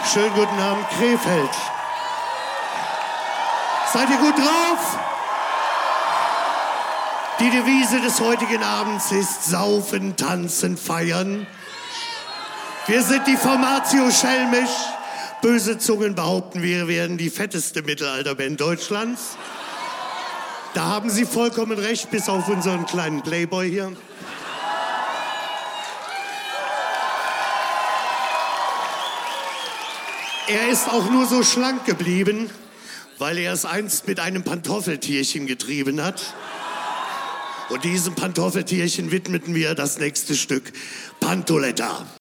Schönen guten Abend, Krefeld. Seid ihr gut drauf? Die Devise des heutigen Abends ist Saufen, Tanzen, Feiern. Wir sind die Formatio Schelmisch. Böse Zungen behaupten, wir wären die fetteste Mittelalterband Deutschlands. Da haben Sie vollkommen recht, bis auf unseren kleinen Playboy hier. Er ist auch nur so schlank geblieben, weil er es einst mit einem Pantoffeltierchen getrieben hat. Und diesem Pantoffeltierchen widmeten wir das nächste Stück, Pantoletta.